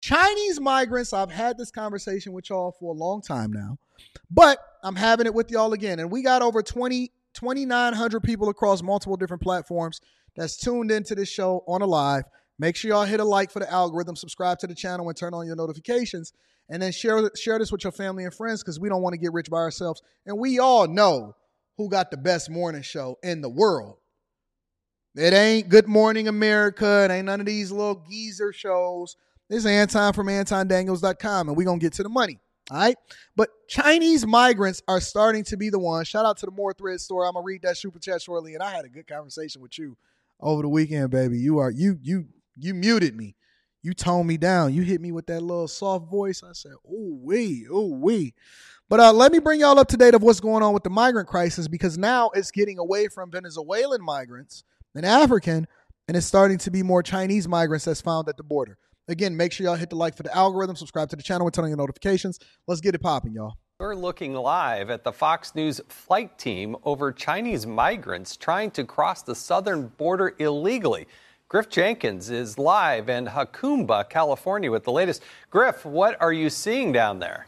Chinese migrants, I've had this conversation with y'all for a long time now, but I'm having it with y'all again. And we got over 2,900 people across multiple different platforms that's tuned into this show on a live. Make sure y'all hit a like for the algorithm, subscribe to the channel, and turn on your notifications. And then share this with your family and friends because we don't want to get rich by ourselves. And we all know who got the best morning show in the world. It ain't Good Morning America. It ain't none of these little geezer shows. This is Anton from AntonDaniels.com, and we're going to get to the money. All right? But Chinese migrants are starting to be the ones. Shout out to the More Thread store. I'm going to read that super chat shortly. And I had a good conversation with you over the weekend, baby. You muted me. You toned me down. You hit me with that little soft voice. I said, ooh wee. But let me bring y'all up to date of what's going on with the migrant crisis, because now it's getting away from Venezuelan migrants and African, and it's starting to be more Chinese migrants that's found at the border. Again, make sure y'all hit the like for the algorithm, subscribe to the channel, and turn on your notifications. Let's get it popping, y'all. We're looking live at the Fox News flight team over Chinese migrants trying to cross the southern border illegally. Griff Jenkins is live in Jacumba, California with the latest. Griff, what are you seeing down there?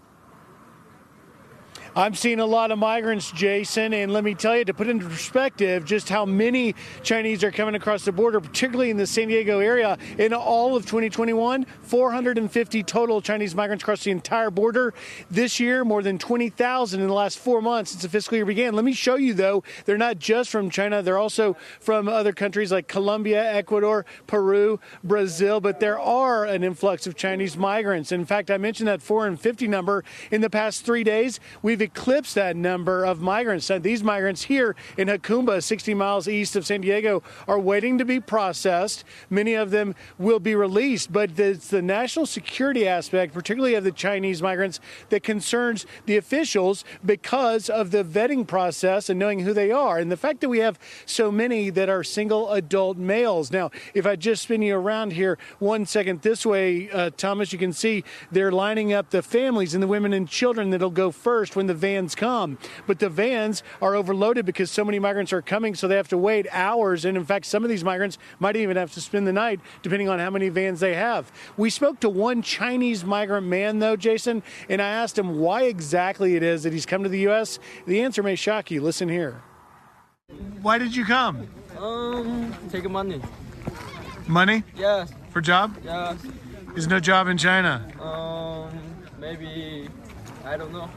I'm seeing a lot of migrants, Jason, and let me tell you, to put into perspective just how many Chinese are coming across the border, particularly in the San Diego area. In all of 2021, 450 total Chinese migrants crossed the entire border. This year, more than 20,000 in the last 4 months since the fiscal year began. Let me show you, though, they're not just from China. They're also from other countries like Colombia, Ecuador, Peru, Brazil, but there are an influx of Chinese migrants. In fact, I mentioned that 450 number. In the past 3 days, we've eclipsed that number of migrants. So these migrants here in Jacumba, 60 miles east of San Diego, are waiting to be processed. Many of them will be released, but it's the national security aspect, particularly of the Chinese migrants, that concerns the officials because of the vetting process and knowing who they are. And the fact that we have so many that are single adult males. Now, if I just spin you around here 1 second this way, Thomas, you can see they're lining up the families and the women and children that'll go first when the vans come. But the vans are overloaded because so many migrants are coming, so they have to wait hours. And in fact, some of these migrants might even have to spend the night, depending on how many vans they have. We spoke to one Chinese migrant man, though, Jason, and I asked him why exactly it is that he's come to the U.S. The answer may shock you. Listen here. Why did you come? Take money. Money? Yes. For job? Yes. There's no job in China. Maybe, I don't know.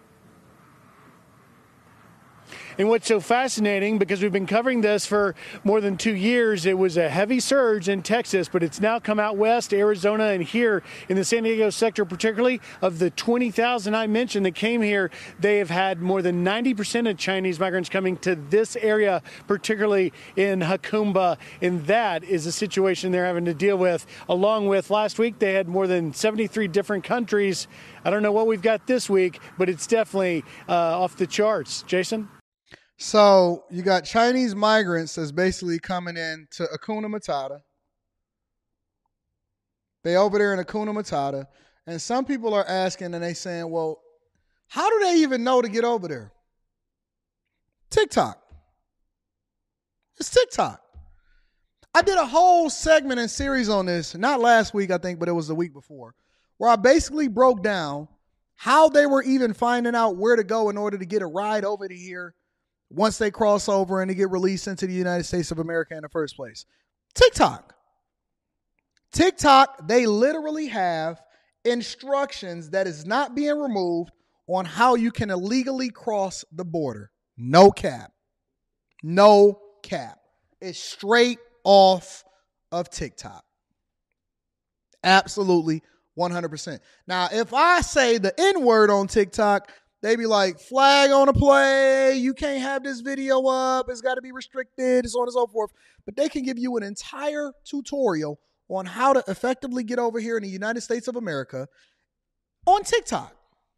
And what's so fascinating, because we've been covering this for more than 2 years, it was a heavy surge in Texas, but it's now come out west, Arizona, and here in the San Diego sector, particularly of the 20,000 I mentioned that came here, they have had more than 90% of Chinese migrants coming to this area, particularly in Jacumba, and that is a situation they're having to deal with. Along with last week, they had more than 73 different countries. I don't know what we've got this week, but it's definitely off the charts. Jason? So you got Chinese migrants that's basically coming in to Hakuna Matata. They over there in Hakuna Matata. And some people are asking and they saying, well, how do they even know to get over there? TikTok. It's TikTok. I did a whole segment and series on this, not last week, I think, but it was the week before, where I basically broke down how they were even finding out where to go in order to get a ride over to here once they cross over and they get released into the United States of America in the first place. TikTok. TikTok, they literally have instructions that is not being removed on how you can illegally cross the border. No cap. No cap. It's straight off of TikTok. Absolutely 100%. Now, if I say the N-word on TikTok, they be like, flag on a play, you can't have this video up, it's got to be restricted, so on and so forth. But they can give you an entire tutorial on how to effectively get over here in the United States of America on TikTok.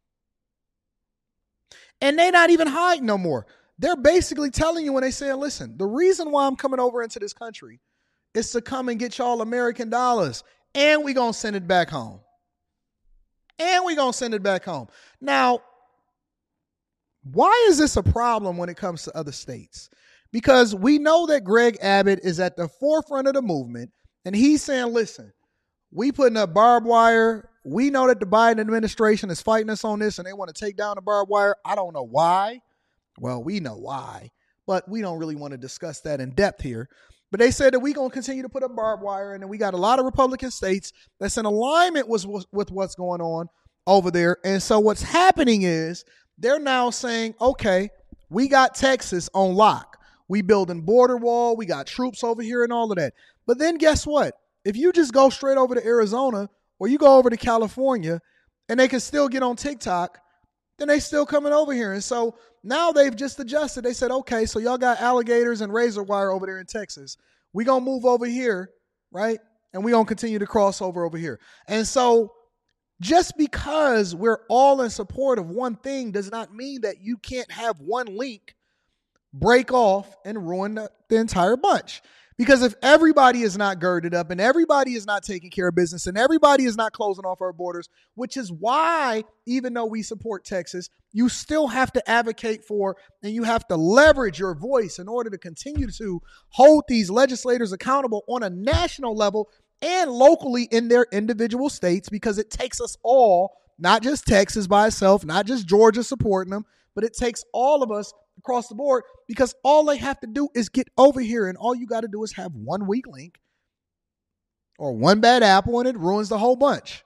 And they not even hiding no more. They're basically telling you when they say, listen, the reason why I'm coming over into this country is to come and get y'all American dollars, and we going to send it back home. And we going to send it back home. Now, why is this a problem when it comes to other states? Because we know that Greg Abbott is at the forefront of the movement, and he's saying, listen, We putting up barbed wire. We know that the Biden administration is fighting us on this and they want to take down the barbed wire. I don't know why. Well, we know why, but we don't really want to discuss that in depth here. But they said that we're going to continue to put up barbed wire, and then we got a lot of Republican states that's in alignment with what's going on over there. And so what's happening is they're now saying, okay, we got Texas on lock. We building border wall. We got troops over here and all of that. But then guess what? If you just go straight over to Arizona or you go over to California and they can still get on TikTok, then they still coming over here. And so now they've just adjusted. They said, okay, so y'all got alligators and razor wire over there in Texas. We going to move over here, right? And we going to continue to cross over here. And so just because we're all in support of one thing does not mean that you can't have one link break off and ruin the entire bunch. Because if everybody is not girded up and everybody is not taking care of business and everybody is not closing off our borders, which is why, even though we support Texas, you still have to advocate for and you have to leverage your voice in order to continue to hold these legislators accountable on a national level and locally in their individual states, because it takes us all, not just Texas by itself, not just Georgia supporting them, but it takes all of us across the board, because all they have to do is get over here, and all you got to do is have one weak link or one bad apple and it ruins the whole bunch.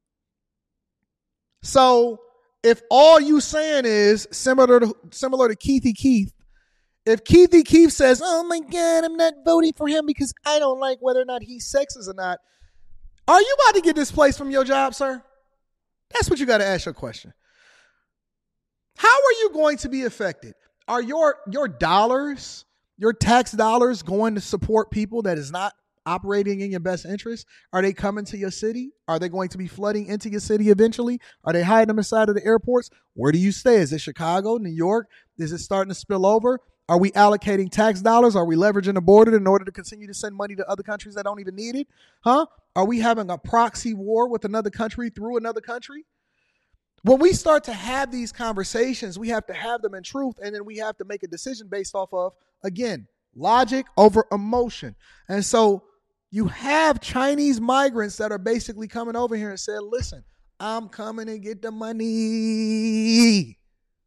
So if all you saying is similar to Keithy Keith, if Keithy Keith says, oh my God, I'm not voting for him because I don't like whether or not he's sexist or not, are you about to get displaced from your job, sir? That's what you got to ask your question. How are you going to be affected? Are your dollars, your tax dollars, going to support people that is not operating in your best interest? Are they coming to your city? Are they going to be flooding into your city eventually? Are they hiding them inside of the airports? Where do you stay? Is it Chicago, New York? Is it starting to spill over? Are we allocating tax dollars? Are we leveraging the border in order to continue to send money to other countries that don't even need it? Huh? Are we having a proxy war with another country through another country? When we start to have these conversations, we have to have them in truth, and then we have to make a decision based off of, again, logic over emotion. And so you have Chinese migrants that are basically coming over here and said, listen, I'm coming to get the money.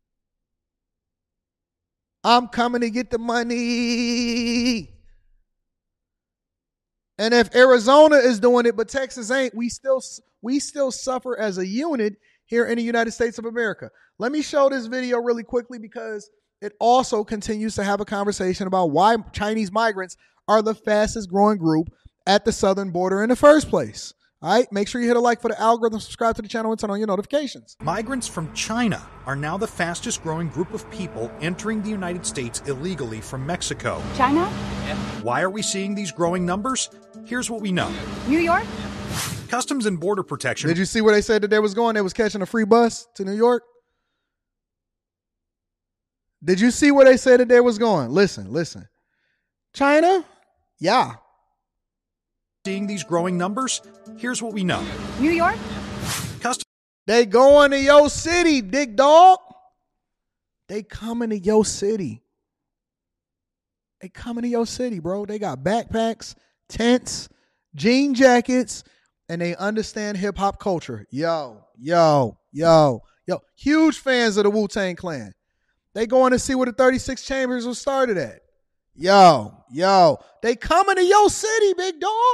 I'm coming to get the money. And if Arizona is doing it, but Texas ain't, we still suffer as a unit here in the United States of America. Let me show this video really quickly, because it also continues to have a conversation about why Chinese migrants are the fastest growing group at the southern border in the first place. All right, make sure you hit a like for the algorithm, subscribe to the channel, and turn on your notifications. Migrants from China are now the fastest growing group of people entering the United States illegally from Mexico. China? Why are we seeing these growing numbers? Here's what we know. New York? Customs and Border Protection. Did you see where they said that they was going? They was catching a free bus to New York. Did you see where they said that they was going? Listen. China? Yeah. Seeing these growing numbers? Here's what we know. New York? They going to your city, big dog. They coming to your city. They coming to your city, bro. They got backpacks, tents, jean jackets, and they understand hip hop culture. Yo. Huge fans of the Wu-Tang Clan. They going to see where the 36 Chambers was started at. Yo. They coming to your city, big dog.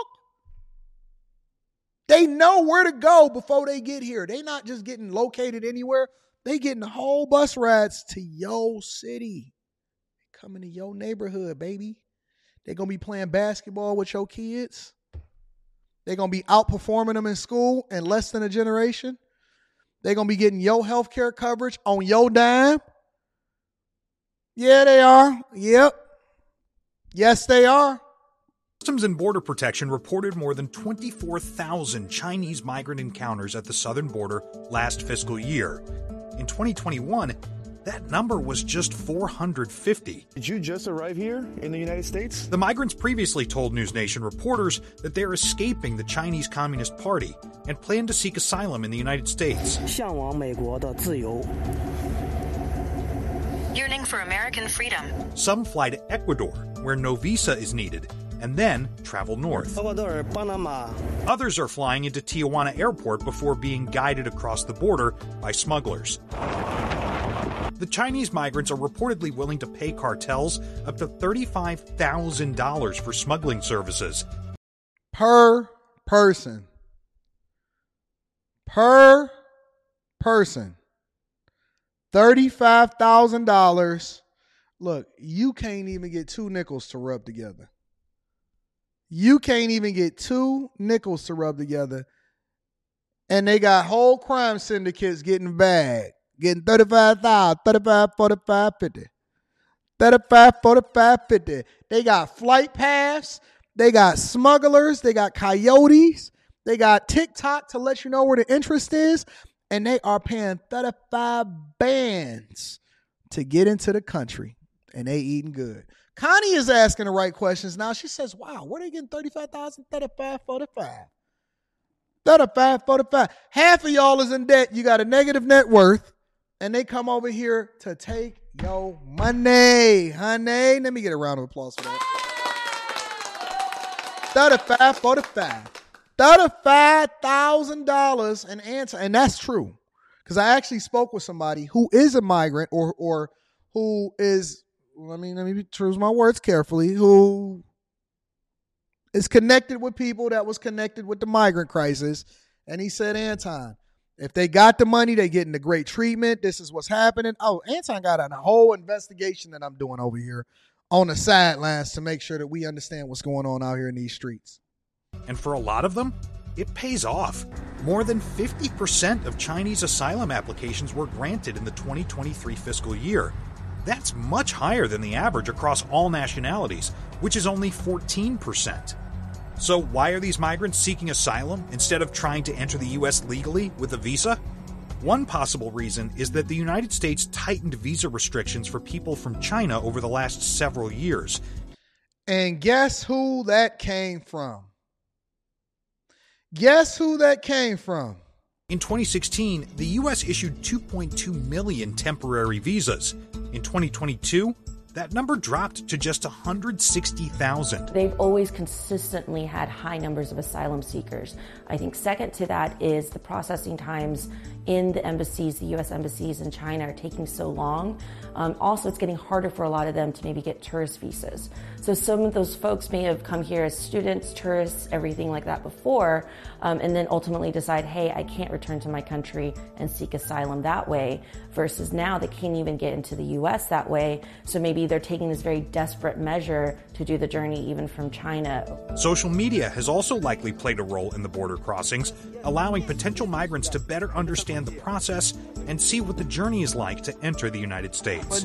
They know where to go before they get here. They not just getting located anywhere. They getting whole bus rides to your city. Coming to your neighborhood, baby. They going to be playing basketball with your kids. They're going to be outperforming them in school in less than a generation. They're going to be getting your health care coverage on your dime. Yeah, they are. Yep. Yes, they are. Customs and Border Protection reported more than 24,000 Chinese migrant encounters at the southern border last fiscal year. In 2021, that number was just 450. Did you just arrive here in the United States? The migrants previously told NewsNation reporters that they're escaping the Chinese Communist Party and plan to seek asylum in the United States. Yearning for American freedom. Some fly to Ecuador, where no visa is needed. and then travel north. Salvador, Panama. Others are flying into Tijuana Airport before being guided across the border by smugglers. The Chinese migrants are reportedly willing to pay cartels up to $35,000 for smuggling services. Per person. Per person. $35,000. Look, you can't even get two nickels to rub together. You can't even get two nickels to rub together. And they got whole crime syndicates getting bagged. Getting 35,000, 35, 45, 50. 35, 45, 50. They got flight paths. They got smugglers. They got coyotes. They got TikTok to let you know where the interest is. And they are paying 35 bands to get into the country. And they eating good. Connie is asking the right questions now. She says, wow, where are they getting 35,000, 35, 45? 35, 45. Half of y'all is in debt. You got a negative net worth. And they come over here to take your money, honey. Let me get a round of applause for that. 35, 45. $35,000 an answer. And that's true. Because I actually spoke with somebody who is a migrant or who is, let me choose my words carefully, who is connected with people that was connected with the migrant crisis. And he said, Anton, if they got the money, they getting the great treatment. This is what's happening. Oh, Anton got a whole investigation that I'm doing over here on the sidelines to make sure that we understand what's going on out here in these streets. And for a lot of them, it pays off. More than 50% of Chinese asylum applications were granted in the 2023 fiscal year. That's much higher than the average across all nationalities, which is only 14%. So why are these migrants seeking asylum instead of trying to enter the U.S. legally with a visa? One possible reason is that the United States tightened visa restrictions for people from China over the last several years. And guess who that came from? Guess who that came from? In 2016, the U.S. issued 2.2 million temporary visas. In 2022, that number dropped to just 160,000. They've always consistently had high numbers of asylum seekers. I think second to that is the processing times in the embassies, the U.S. embassies in China are taking so long. Also, it's getting harder for a lot of them to maybe get tourist visas. So some of those folks may have come here as students, tourists, everything like that before, and then ultimately decide, hey, I can't return to my country and seek asylum that way, versus now they can't even get into the U.S. that way. So maybe they're taking this very desperate measure to do the journey even from China. Social media has also likely played a role in the border crossings, allowing potential migrants to better understand the process and see what the journey is like to enter the United States. What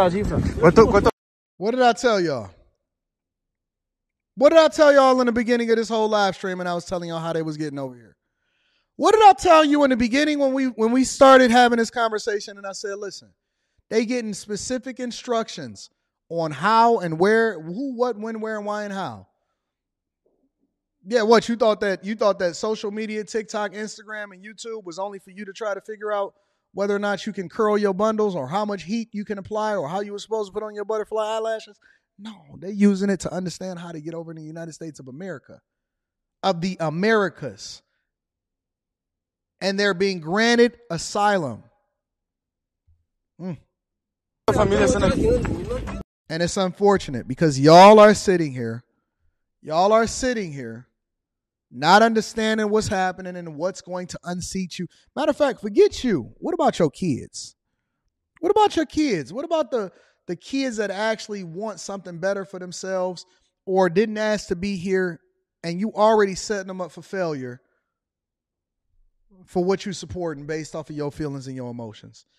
did I tell y'all? What did I tell y'all in the beginning of this whole live stream when I was telling y'all how they was getting over here? What did I tell you in the beginning when we started having this conversation and I said, listen, they getting specific instructions on how and where, who, what, when, where, and why, and how. Yeah, what, you thought that social media, TikTok, Instagram, and YouTube was only for you to try to figure out whether or not you can curl your bundles or how much heat you can apply or how you were supposed to put on your butterfly eyelashes? No, they're using it to understand how to get over in the United States of America, of the Americas. And they're being granted asylum. And it's unfortunate because y'all are sitting here not understanding what's happening and what's going to unseat you. Matter of fact, forget you. What about your kids? What about your kids? What about the kids that actually want something better for themselves or didn't ask to be here and you already setting them up for failure for what you're supporting based off of your feelings and your emotions?